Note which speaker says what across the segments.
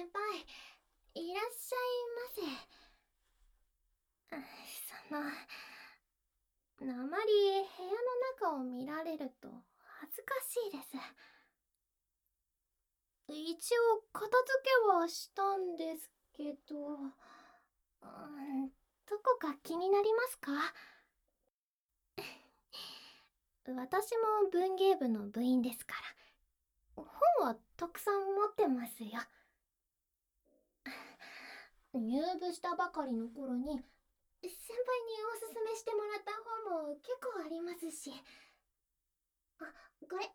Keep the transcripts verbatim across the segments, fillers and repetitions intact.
Speaker 1: 輩、いらっしゃいませ。その、あまり部屋の中を見られると恥ずかしいです。一応片付けはしたんですけど、うん、どこか気になりますか？私も文芸部の部員ですから、本はたくさん持ってますよ。入部したばかりの頃に先輩におすすめしてもらった本も結構ありますし。あ、これ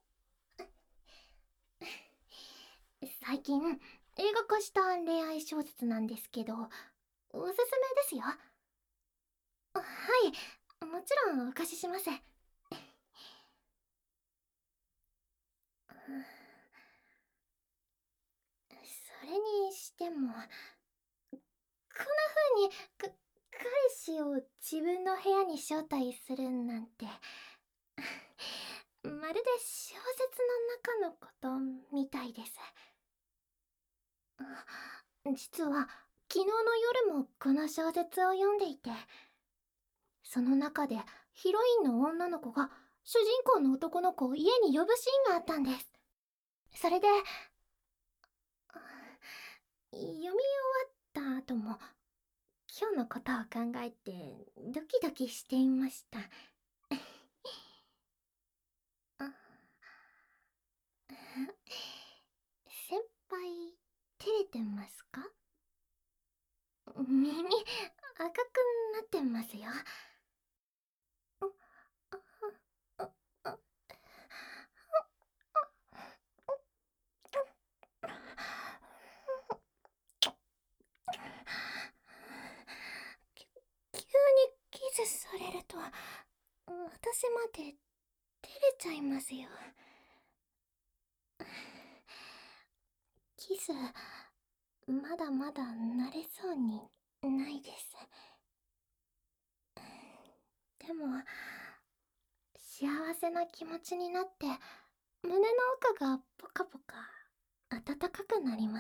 Speaker 1: 最近映画化した恋愛小説なんですけど、おすすめですよ。はい、もちろんお貸しします。それにしても、こんな風にか彼氏を自分の部屋に招待するなんてまるで小説の中のことみたいです。実は昨日の夜もこの小説を読んでいて、その中でヒロインの女の子が主人公の男の子を家に呼ぶシーンがあったんです。それで読み終わった後も今日のことを考えてドキドキしていました。先輩、照れてますか？耳赤くなってますよ。急にキスされると私まで照れちゃいますよ。キスまだまだ慣れそうにないです。でも幸せな気持ちになって胸の奥がポカポカ暖かくなります。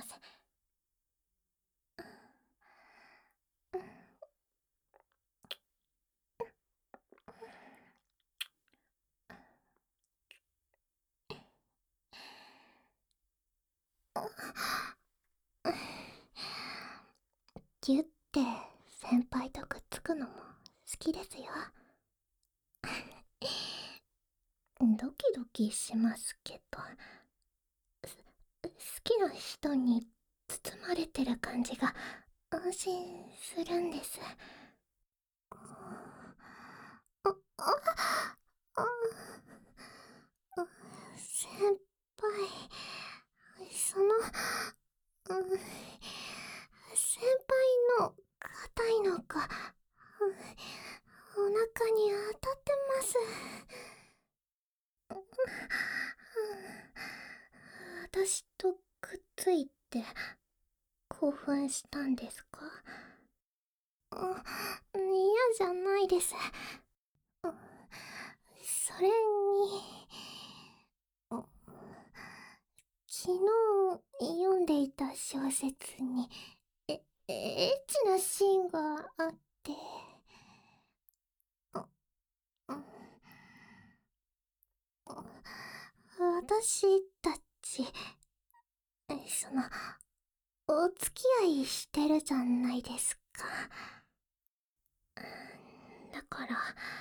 Speaker 1: ギュッて先輩とくっつくのも好きですよ。ドキドキしますけど、好きな人に包まれてる感じが安心するんです。あ、あ、あ、先輩、その、うん、先輩の硬いのが、お腹に当たってます。私とくっついて興奮したんですか？嫌じゃないです。それに、昨日読んでいた小説にえエッチなシーンがあって、私たちそのお付き合いしてるじゃないですか。だから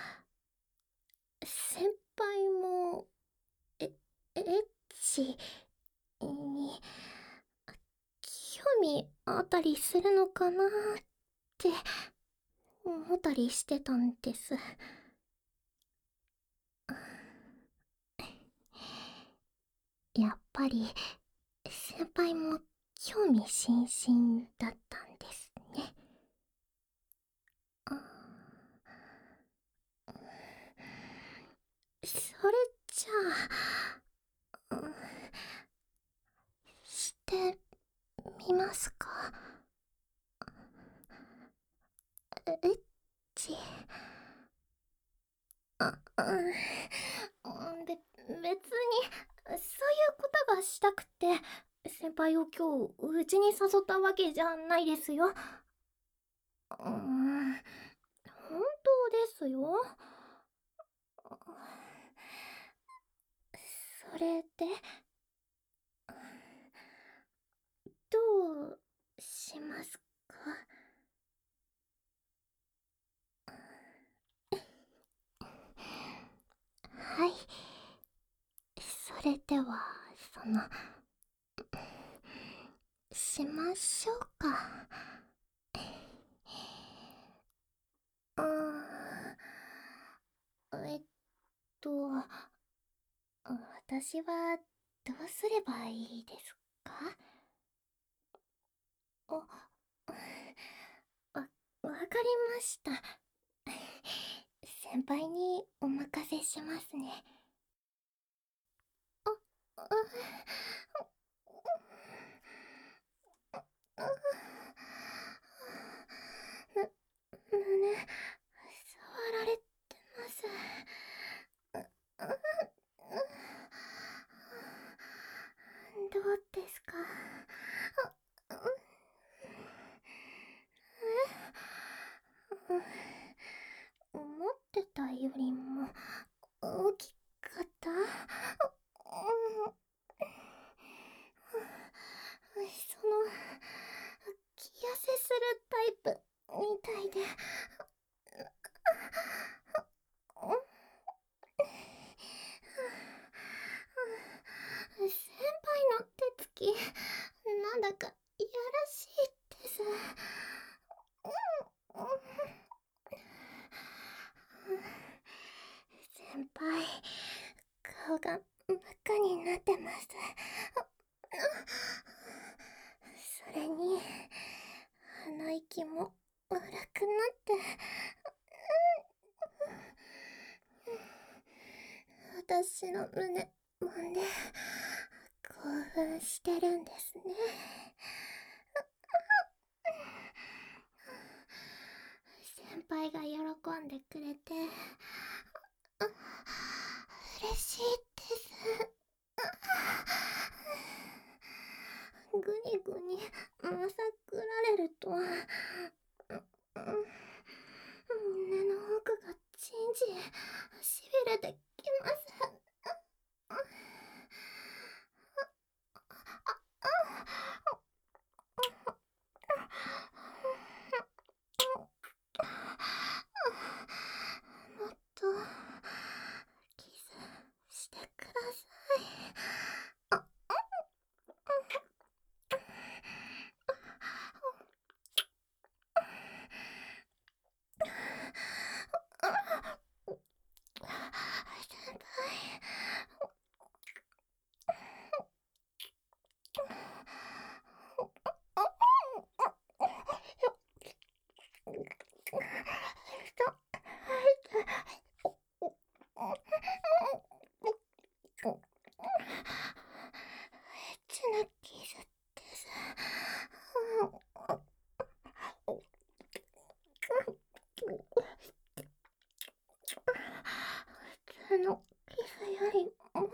Speaker 1: 先輩もえエッチに興味あったりするのかなって思ったりしてたんです。やっぱり先輩も興味津々だったんですね。それじゃあ、してみますか？エッチ。あ、うん、べ、別にそういうことがしたくて先輩を今日うちに誘ったわけじゃないですよ。うーん、本当ですよ。それでどうしますか？はい、それではそのしましょうか。あーえっと私はどうすればいいですか？あ、わ、わかりました。先輩にお任せしますね。あ、あ、あ、む、胸、触られてます。どうですか？思ってたよりも大きかった。その気痩せするタイプみたいで。先輩の手つきなんだかいやらしいです。先輩、顔が真っ赤になってます。それに鼻息も荒くなって、私の胸揉んで興奮してるんですね。先輩が喜んでくれて嬉しいです。ぐにぐにまさくられると胸の奥がじんじんしびれてきます。もっとキスしてください。先輩、エッチなキスです。普通のキスよりも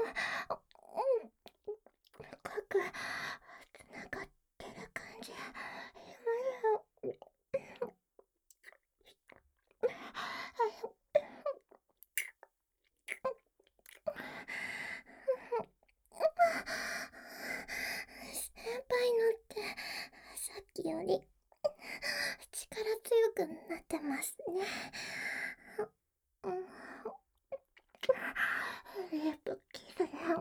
Speaker 1: 深くつながってる感じ。先輩のってさっきより力強くなってますね。リップキスであ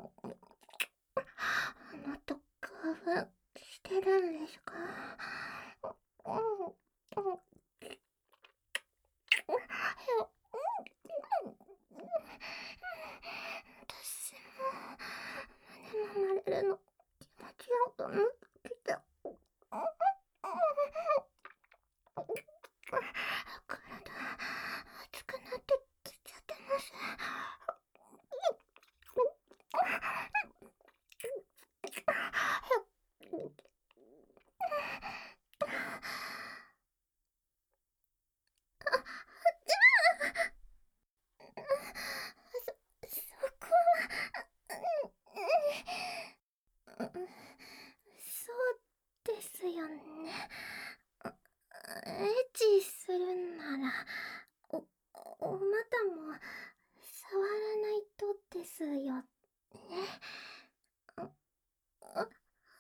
Speaker 1: のと興奮してるんですか？私も胸揉まれるの気持ちよくなってきた。体熱くなってきちゃってます。 ですよね。エッチするなら、お、お股も触らないとですよね。あ、あ、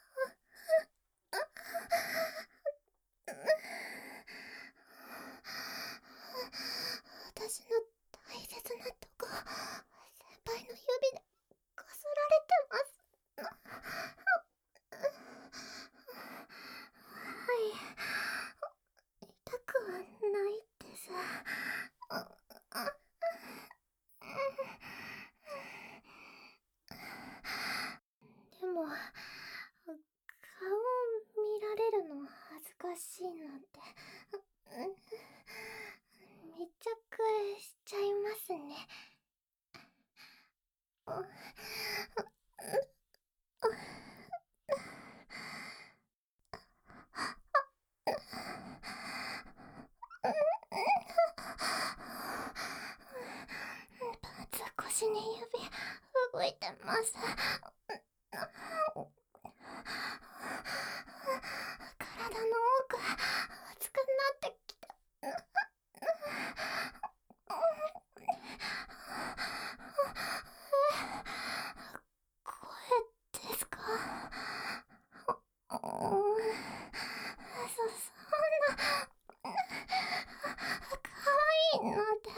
Speaker 1: 私の大切なとこ、先輩の指でこすられてます。はい、痛くはないです。あ、あ、でも、顔見られるの恥ずかしいので、密着しちゃいますね。パンツ腰に指動いてます。体の奥熱くなってきた。声ですか？そ、そんな、可愛いので。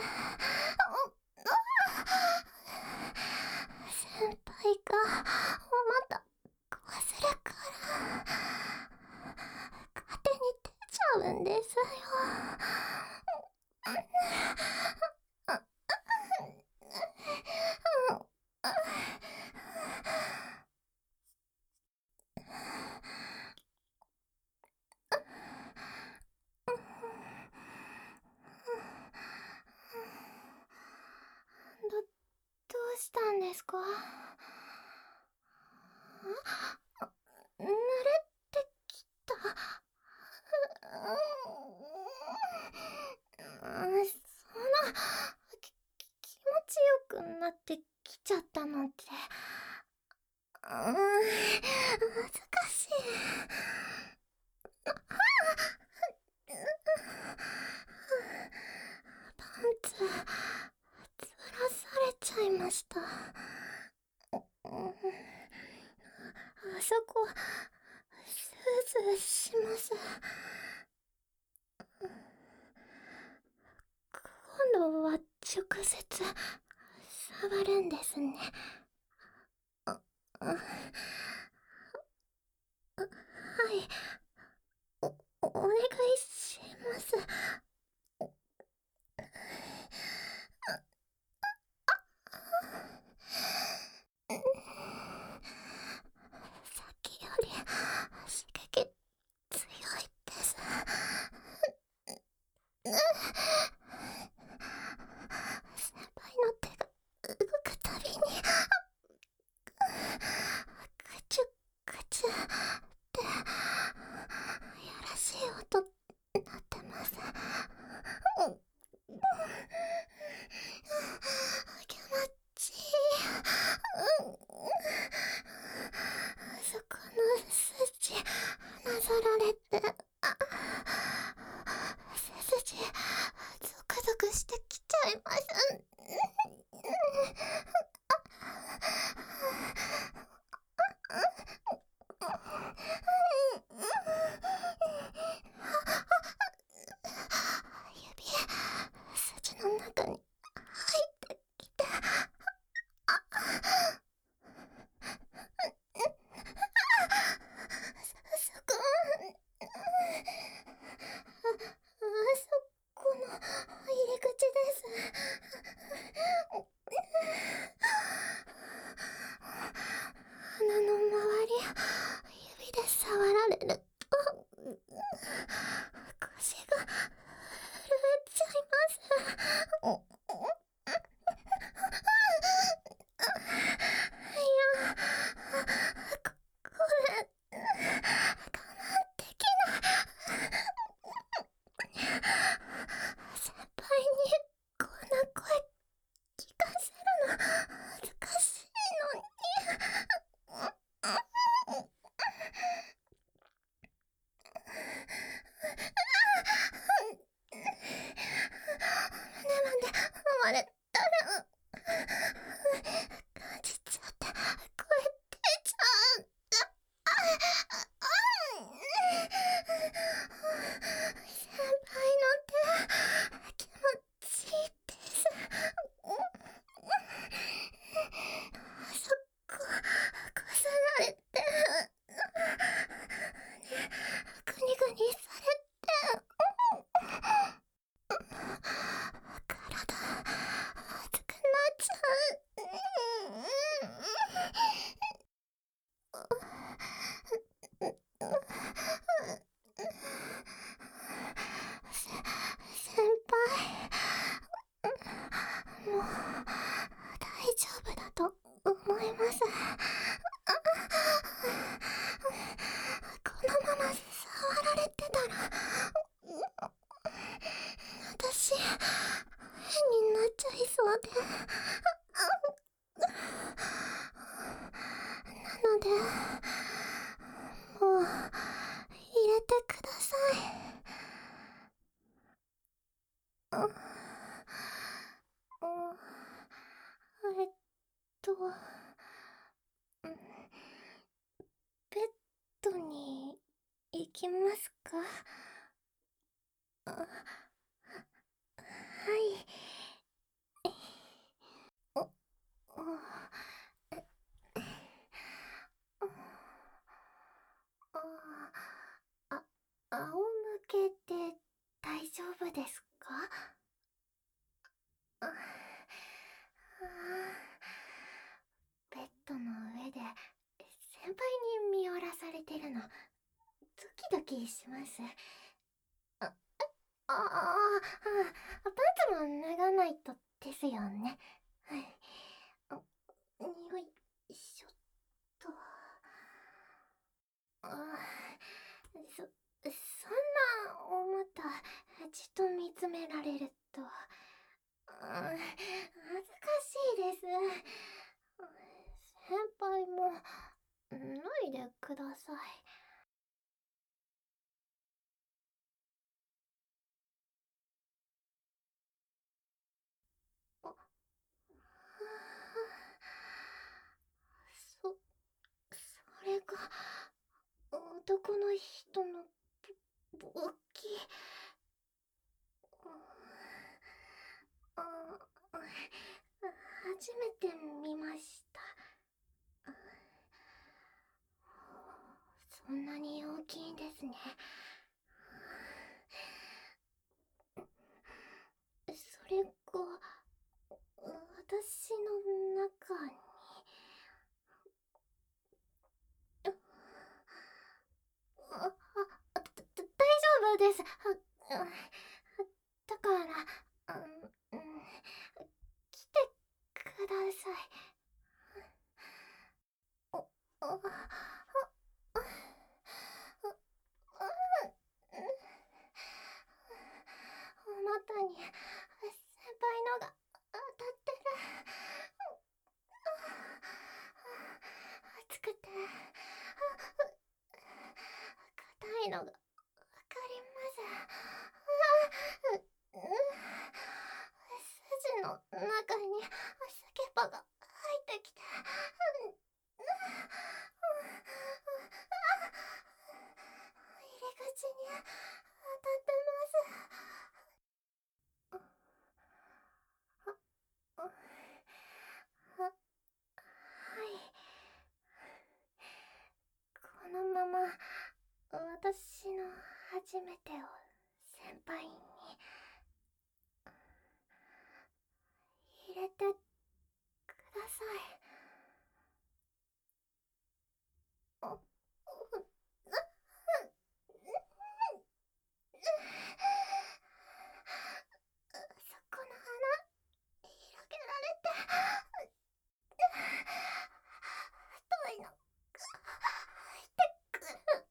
Speaker 1: 先輩がお股こするから勝手に出ちゃうんですよ。ど、どうしたんですか？慣れてきた。そんな、き、気持ちよくなってきちゃったので。うん、恥ずかしい。パンツ、ずらされちゃいました。あそこ、スースーします。今度は直接触るんですね。あ、あ、はい、お、お願いします。さっきより刺激強いです。先輩の手が動くたびにぐちゅぐちゅってやらしい音なってます。気持ちいい。そこの筋なぞられて、あ、背筋ゾクゾクしてきちゃいます。指筋の中に入ってきて、そこ、あ、あそこの入り口です。鼻の周り指で触られると腰が震えちゃいます。いや、こ、これ我慢できない。先輩にこんな声聞かせるの恥ずかしいのに。 いきますか？あ、はい。お、お、あ、あ、仰向けて大丈夫ですか？あ、あ、ベッドの上で先輩に見下ろされてるのドキドキします。あ、ああ、あ、パンツも脱がないとですよね。はい。あ、よいしょっと。あ、そ、そんなおまたじっと見つめられると、あ、恥ずかしいです。先輩も脱いでください。あ、そ、それが男の人の勃起。あ、初めて見ました。そんなに大きいんですね。それが私の中に。あ、あ、だ、だ、大丈夫です。あ、だから、うん、来てください。お、お、あ、あ、お股に先輩のが当たってる。熱くて硬いのがわかります。筋の中にスケバが入ってきて、入り口に当たってます。あ、あ、はい。このまま私の初めてを先輩に入れてください。あ、そこの穴広げられて、太いの入ってくる。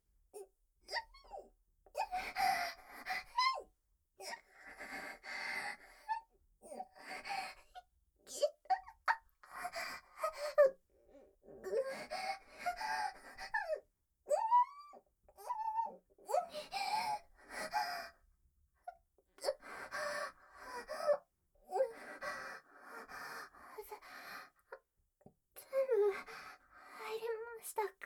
Speaker 1: 全部入りましたか？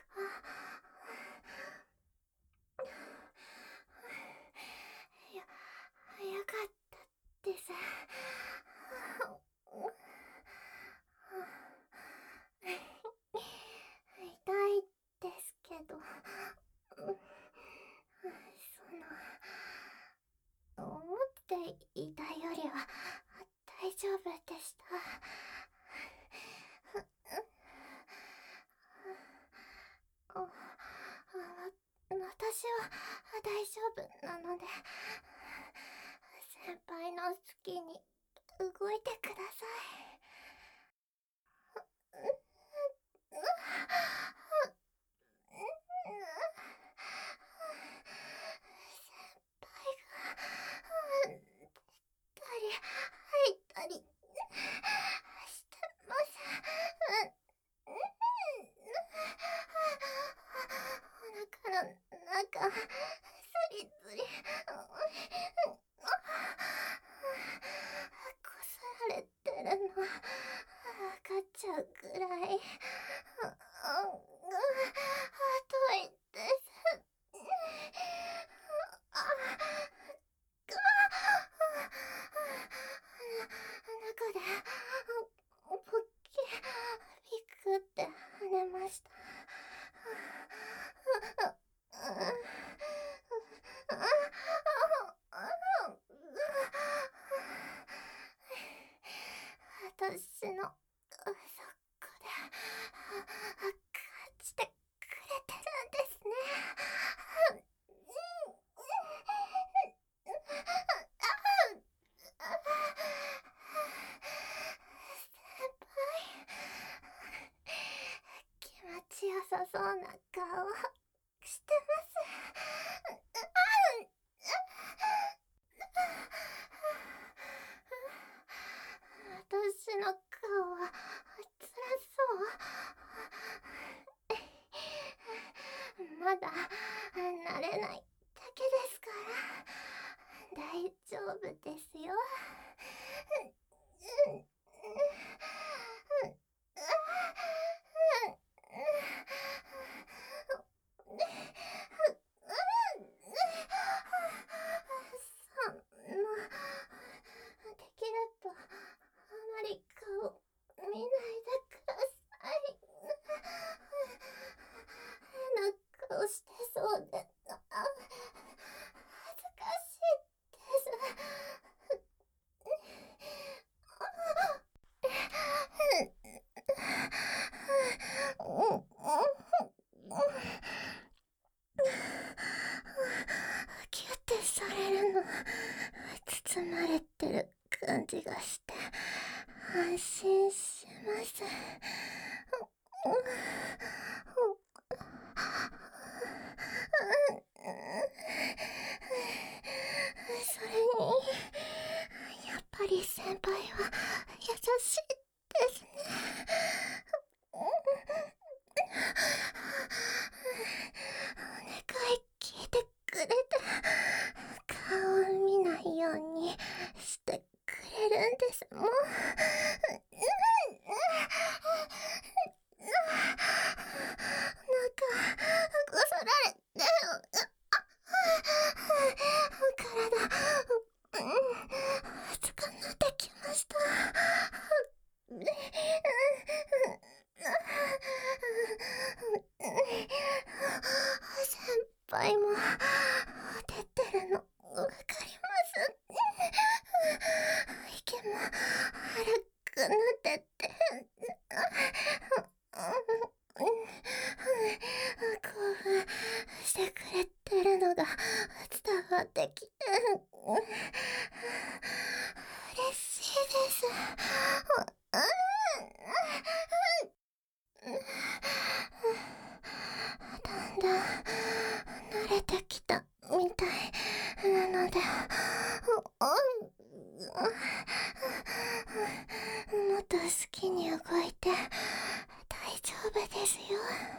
Speaker 1: よ、よかったです。痛いですけど、その、思っていたよりは大丈夫でした。あ、あ、私は大丈夫なので、先輩の好きに動いてください。先輩がたり入ったりしてます。お腹の中スリスリこすられてるの分かっちゃうくらい太いです。 そうな顔してます。私の顔は辛そう。まだ慣れないだけですから、大丈夫ですよ。そんな、できればあまり顔見ないでください。変な顔してそうで恥ずかしいです。キュッてされるの包まれてる感じがして安心します。それにやっぱり先輩は優しいですね。お願い聞いてくれて、顔を見ないようにしてくれるんですもん。なんかこすられて体熱くなってきました。先輩も出てるのわかります。息も荒くなってって興奮してくれてるのが伝わってきて嬉しいです。だんだん慣れてきたみたいなので、もっと好きに動いて大丈夫ですよ。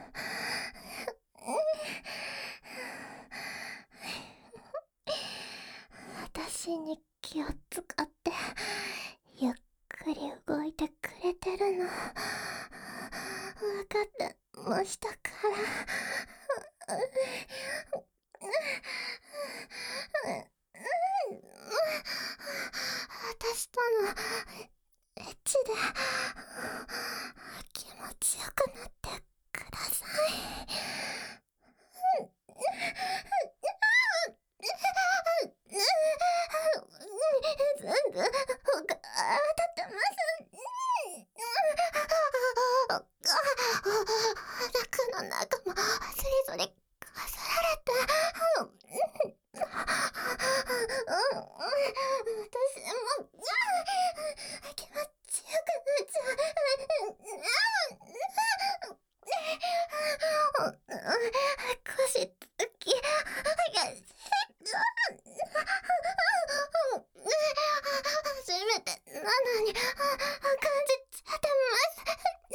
Speaker 1: 私に気を使ってゆっくり動いてくれてるの分かってましたから。私とのエッチで気持ちよくなってください。全部当たってます。腹の中もスリスリかすられて、私も気持ちよくなっちゃう。腰つき激しい。初めてなのに感じちゃってます。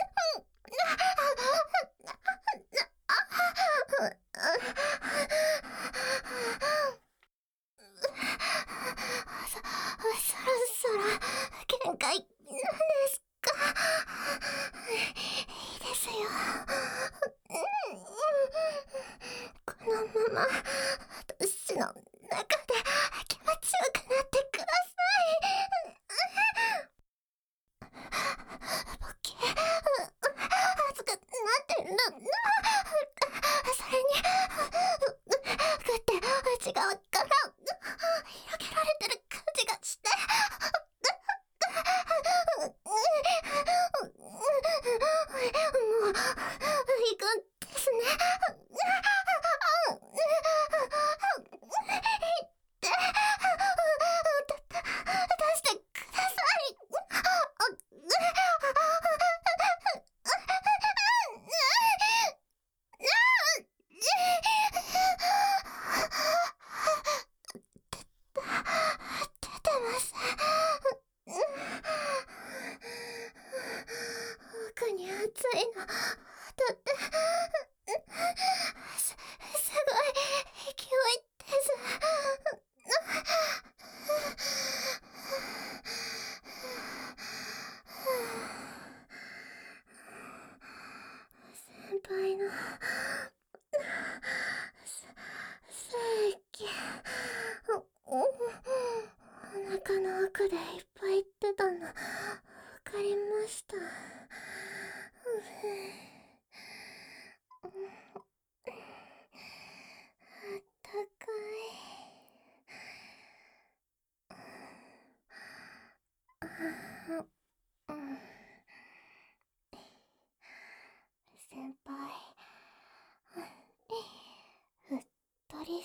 Speaker 1: そ、そろそろ限界なんですか？いいですよ。このまま私の中で気持ちよくなってください。ボケ熱くなってるの。それにグッて内側から広げられてる感じがしてもう行くんですね。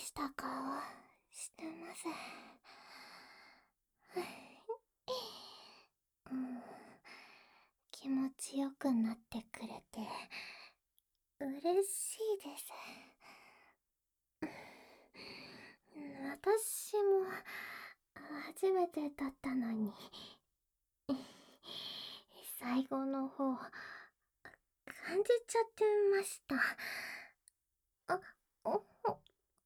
Speaker 1: した顔してます。うん、気持ちよくなってくれて嬉しいです。私も初めてだったのに、最後の方感じちゃってました。あ、お、お、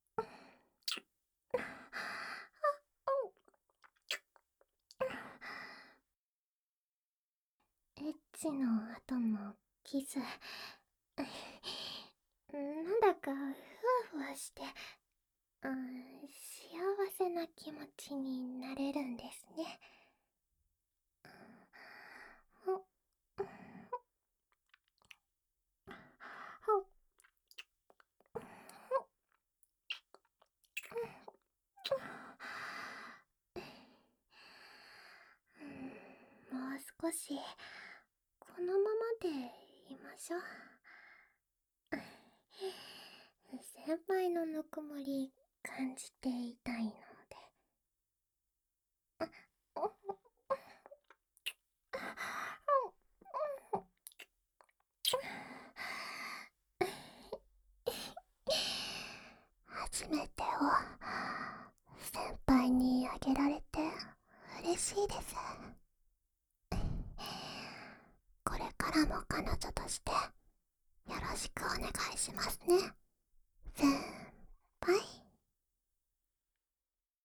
Speaker 1: エッチの後のキス、なんだかふわふわして、うん、幸せな気持ちになれるんですね。ほ、ほ、うん、もう少しこのままでいましょう。先輩のぬくもり感じていたいので。初めてを先輩にあげられて嬉しいです。これからも彼女としてよろしくお願いしますね。